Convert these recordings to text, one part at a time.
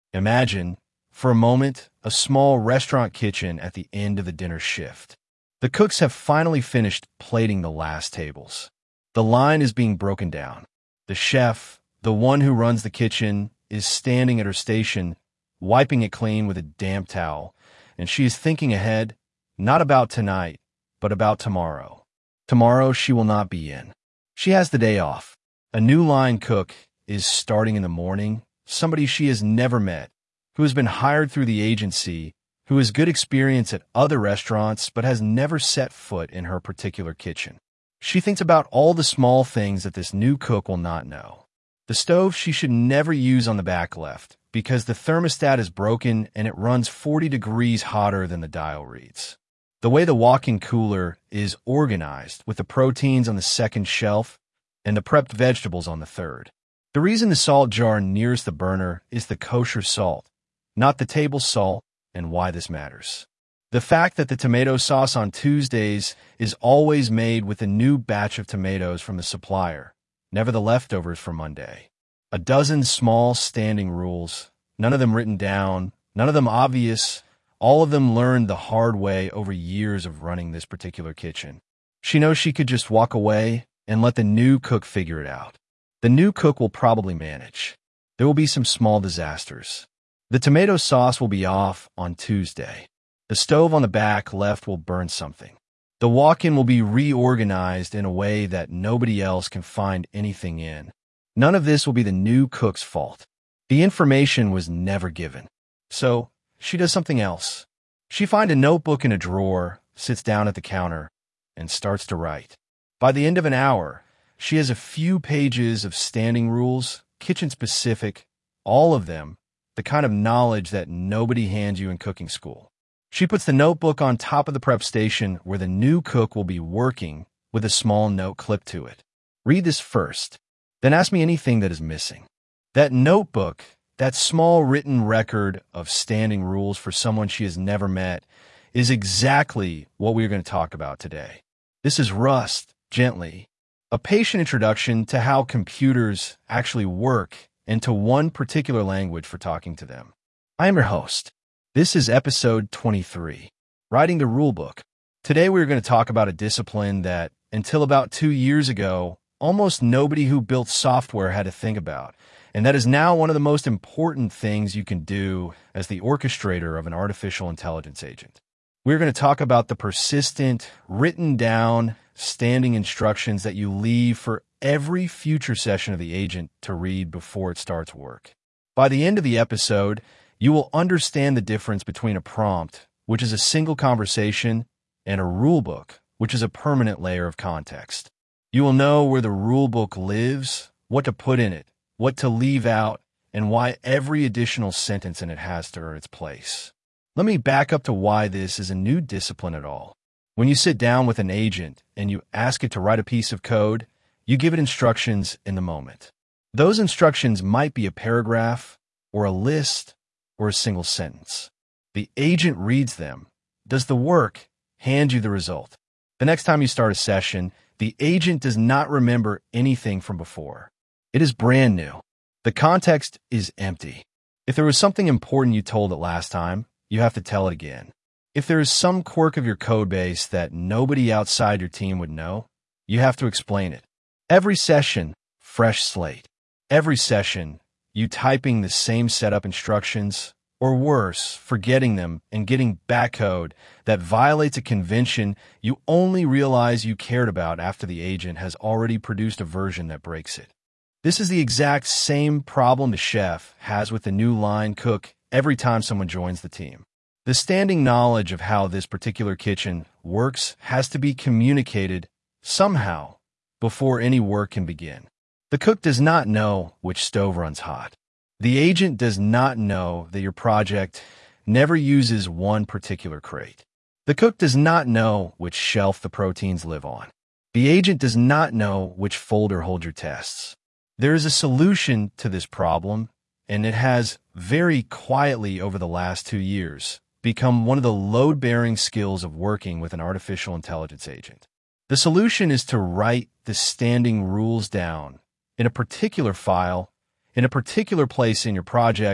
Imagine, for a moment, a small restaurant kitchen at the end of the dinner shift. The cooks have finally finished plating the last tables. The line is being broken down. The chef, the one who runs the kitchen, is standing at her station, wiping it clean with a damp towel, and she is thinking ahead, not about tonight, but about tomorrow. Tomorrow she will not be in. She has the day off. A new line cook is starting in the morning, somebody she has never met, who has been hired through the agency, who has good experience at other restaurants but has never set foot in her particular kitchen. She thinks about all the small things that this new cook will not know. The stove she should never use on the back left because the thermostat is broken and it runs 40 degrees hotter than the dial reads. The way the walk-in cooler is organized with the proteins on the second shelf and the prepped vegetables on the third. The reason the salt jar nearest the burner is the kosher salt, not the table salt, and why this matters. The fact that the tomato sauce on Tuesdays is always made with a new batch of tomatoes from the supplier, never the leftovers for Monday. A dozen small standing rules, none of them written down, none of them obvious, all of them learned the hard way over years of running this particular kitchen. She knows she could just walk away and let the new cook figure it out. The new cook will probably manage. There will be some small disasters. The tomato sauce will be off on Tuesday. The stove on the back left will burn something. The walk-in will be reorganized in a way that nobody else can find anything in. None of this will be the new cook's fault. The information was never given. So, she does something else. She finds a notebook in a drawer, sits down at the counter, and starts to write. By the end of an hour, she has a few pages of standing rules, kitchen-specific, all of them, the kind of knowledge that nobody hands you in cooking school. She puts the notebook on top of the prep station where the new cook will be working with a small note clipped to it. Read this first, then ask me anything that is missing. That notebook, that small written record of standing rules for someone she has never met, is exactly what we're going to talk about today. This is Rust, Gently, a patient introduction to how computers actually work and to one particular language for talking to them. I am your host. This is episode 23, Writing the Rulebook. Today we're going to talk about a discipline that, until about 2 years ago, almost nobody who built software had to think about, and that is now one of the most important things you can do as the orchestrator of an artificial intelligence agent. We're going to talk about the persistent, written down, standing instructions that you leave for every future session of the agent to read before it starts work. By the end of the episode, you will understand the difference between a prompt, which is a single conversation, and a rulebook, which is a permanent layer of context. You will know where the rulebook lives, what to put in it, what to leave out, and why every additional sentence in it has to earn its place. Let me back up to why this is a new discipline at all. When you sit down with an agent and you ask it to write a piece of code, you give it instructions in the moment. Those instructions might be a paragraph, or a list, or a single sentence. The agent reads them, does the work, hands you the result. The next time you start a session, the agent does not remember anything from before. It is brand new. The context is empty. If there was something important you told it last time, you have to tell it again. If there is some quirk of your code base that nobody outside your team would know, you have to explain it. Every session, fresh slate. Every session, you typing the same setup instructions, or worse, forgetting them and getting back code that violates a convention you only realize you cared about after the agent has already produced a version that breaks it. This is the exact same problem the chef has with the new line cook every time someone joins the team. The standing knowledge of how this particular kitchen works has to be communicated somehow before any work can begin. The cook does not know which stove runs hot. The agent does not know that your project never uses one particular crate. The cook does not know which shelf the proteins live on. The agent does not know which folder holds your tests. There is a solution to this problem, and it has, very quietly over the last 2 years, become one of the load-bearing skills of working with an artificial intelligence agent. The solution is to write the standing rules down in a particular file, in a particular place in your project,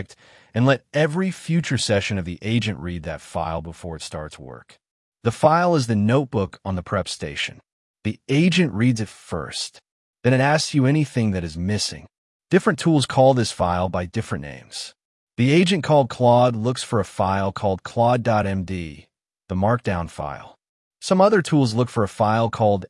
and let every future session of the agent read that file before it starts work. The file is the notebook on the prep station. The agent reads it first. Then it asks you anything that is missing. Different tools call this file by different names. The agent called Claude looks for a file called claude.md, the markdown file. Some other tools look for a file called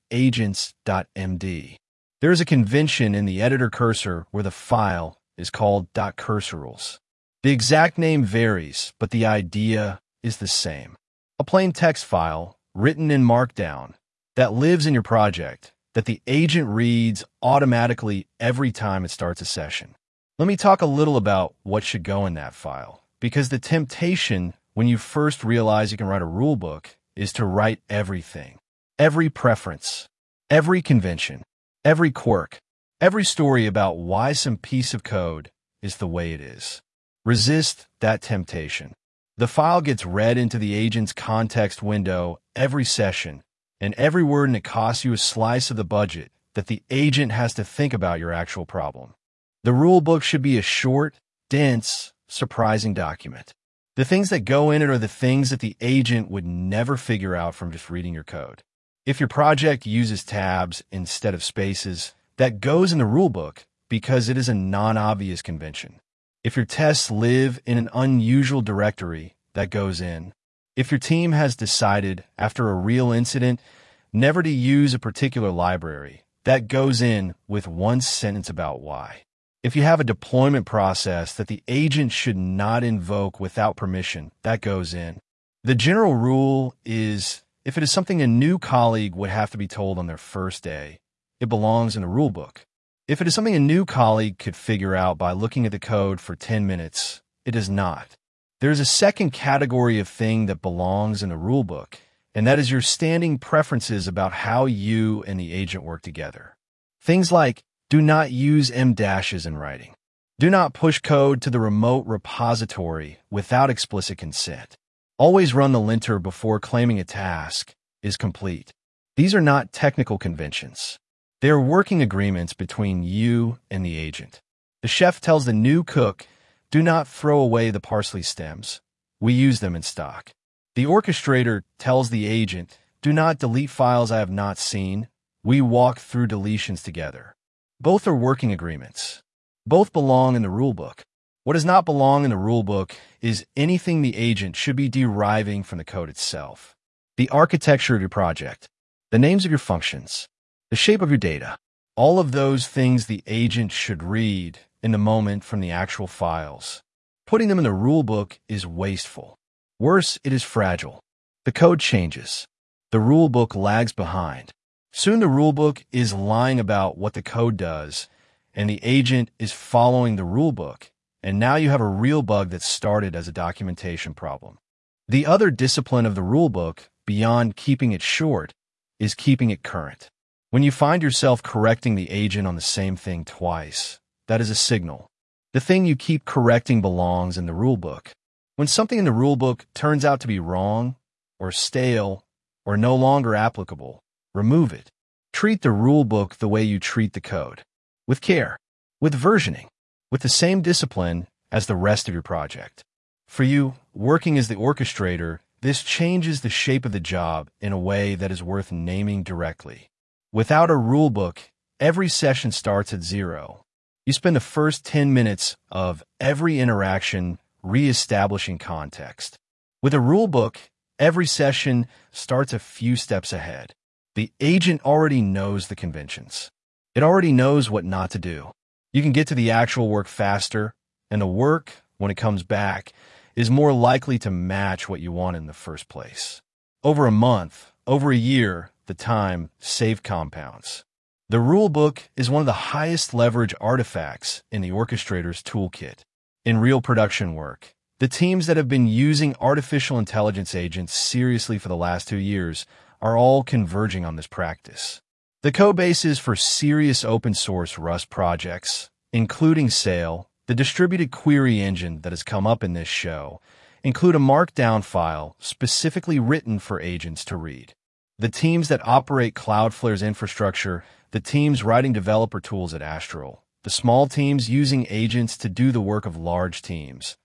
agents.md. There is a convention in the editor cursor where the file is called .cursorals. The exact name varies, but the idea is the same. A plain text file, written in Markdown, that lives in your project, that the agent reads automatically every time it starts a session. Let me talk a little about what should go in that file, because the temptation when you first realize you can write a rulebook is to write everything. Every preference, every convention, every quirk, every story about why some piece of code is the way it is. Resist that temptation. The file gets read into the agent's context window every session, and every word in it costs you a slice of the budget that the agent has to think about your actual problem. The rulebook should be a short, dense, surprising document. The things that go in it are the things that the agent would never figure out from just reading your code. If your project uses tabs instead of spaces, that goes in the rulebook because it is a non-obvious convention. If your tests live in an unusual directory, that goes in. If your team has decided, after a real incident, never to use a particular library, that goes in with one sentence about why. If you have a deployment process that the agent should not invoke without permission, that goes in. The general rule is, if it is something a new colleague would have to be told on their first day, it belongs in the rulebook. If it is something a new colleague could figure out by looking at the code for 10 minutes, it does not. There is a second category of thing that belongs in the rulebook, and that is your standing preferences about how you and the agent work together. Things like, do not use M-dashes in writing. Do not push code to the remote repository without explicit consent. Always run the linter before claiming a task is complete. These are not technical conventions. They are working agreements between you and the agent. The chef tells the new cook, do not throw away the parsley stems. We use them in stock. The orchestrator tells the agent, do not delete files I have not seen. We walk through deletions together. Both are working agreements. Both belong in the rulebook. What does not belong in the rulebook is anything the agent should be deriving from the code itself. The architecture of your project, the names of your functions, the shape of your data, all of those things the agent should read in the moment from the actual files. Putting them in the rulebook is wasteful. Worse, it is fragile. The code changes. The rulebook lags behind. Soon the rulebook is lying about what the code does, and the agent is following the rulebook, and now you have a real bug that started as a documentation problem. The other discipline of the rulebook, beyond keeping it short, is keeping it current. When you find yourself correcting the agent on the same thing twice, that is a signal. The thing you keep correcting belongs in the rulebook. When something in the rulebook turns out to be wrong, or stale, or no longer applicable, remove it. Treat the rulebook the way you treat the code. With care, with versioning, with the same discipline as the rest of your project. For you, working as the orchestrator, this changes the shape of the job in a way that is worth naming directly. Without a rulebook, every session starts at zero. You spend the first 10 minutes of every interaction re-establishing context. With a rulebook, every session starts a few steps ahead. The agent already knows the conventions. It already knows what not to do. You can get to the actual work faster, and the work, when it comes back, is more likely to match what you want in the first place. Over a month, over a year, the time saved compounds. The rulebook is one of the highest leverage artifacts in the orchestrator's toolkit. In real production work, the teams that have been using artificial intelligence agents seriously for the last 2 years are all converging on this practice. The code bases for serious open source Rust projects, including Sail, the distributed query engine that has come up in this show, include a markdown file specifically written for agents to read. The teams that operate Cloudflare's infrastructure, the teams writing developer tools at Astral, the small teams using agents to do the work of large teams,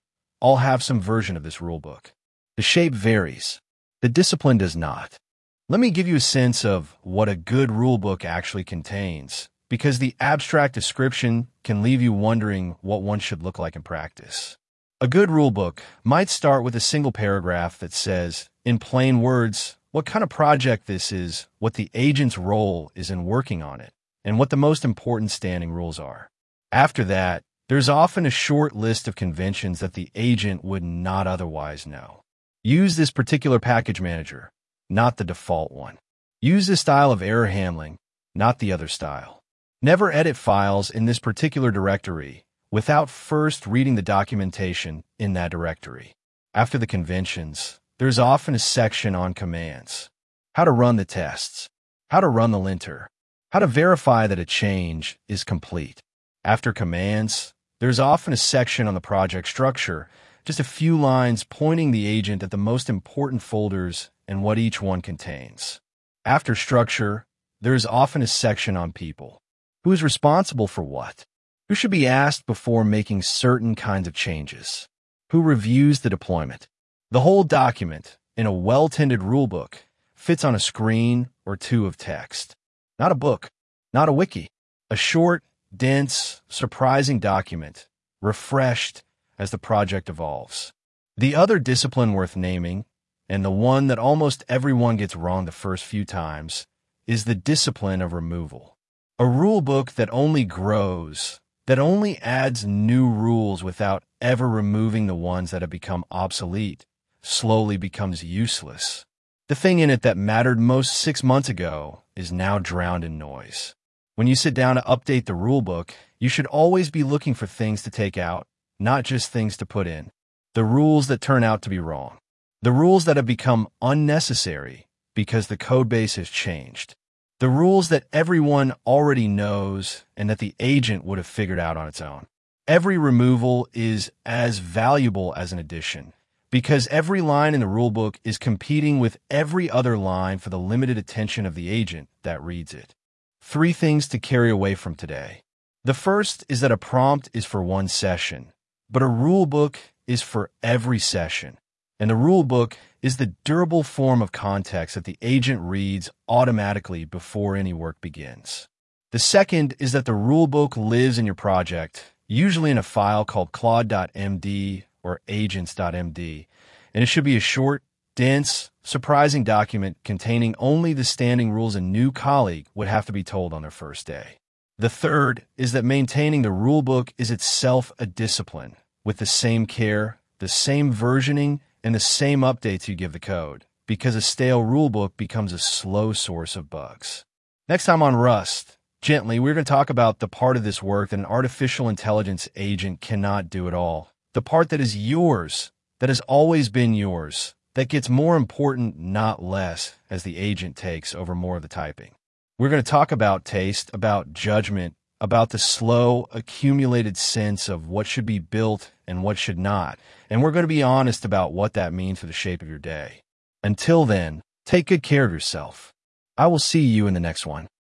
all have some version of this rulebook. The shape varies. The discipline does not. Let me give you a sense of what a good rulebook actually contains, because the abstract description can leave you wondering what one should look like in practice. A good rulebook might start with a single paragraph that says, in plain words, what kind of project this is, what the agent's role is in working on it, and what the most important standing rules are. After that, there's often a short list of conventions that the agent would not otherwise know. Use this particular package manager, not the default one. Use this style of error handling, not the other style. Never edit files in this particular directory without first reading the documentation in that directory. After the conventions, there's often a section on commands. How to run the tests, how to run the linter, how to verify that a change is complete. After commands, there's often a section on the project structure, just a few lines pointing the agent at the most important folders and what each one contains. After structure, there is often a section on people. Who is responsible for what? Who should be asked before making certain kinds of changes? Who reviews the deployment? The whole document, in a well-tended rulebook, fits on a screen or two of text. Not a book, not a wiki. A short, dense, surprising document, refreshed as the project evolves. The other discipline worth naming, and the one that almost everyone gets wrong the first few times, is the discipline of removal. A rulebook that only grows, that only adds new rules without ever removing the ones that have become obsolete, slowly becomes useless. The thing in it that mattered most 6 months ago is now drowned in noise. When you sit down to update the rulebook, you should always be looking for things to take out, not just things to put in. The rules that turn out to be wrong. The rules that have become unnecessary because the codebase has changed. The rules that everyone already knows and that the agent would have figured out on its own. Every removal is as valuable as an addition because every line in the rulebook is competing with every other line for the limited attention of the agent that reads it. 3 things to carry away from today. The first is that a prompt is for one session, but a rulebook is for every session. And the rulebook is the durable form of context that the agent reads automatically before any work begins. The second is that the rulebook lives in your project, usually in a file called claude.md or agents.md, and it should be a short, dense, surprising document containing only the standing rules a new colleague would have to be told on their first day. The third is that maintaining the rulebook is itself a discipline, with the same care, the same versioning, and the same updates you give the code, because a stale rulebook becomes a slow source of bugs. Next time on Rust, gently, we're going to talk about the part of this work that an artificial intelligence agent cannot do at all. The part that is yours, that has always been yours, that gets more important, not less, as the agent takes over more of the typing. We're going to talk about taste, about judgment, about the slow, accumulated sense of what should be built and what should not, and we're going to be honest about what that means for the shape of your day. Until then, take good care of yourself. I will see you in the next one.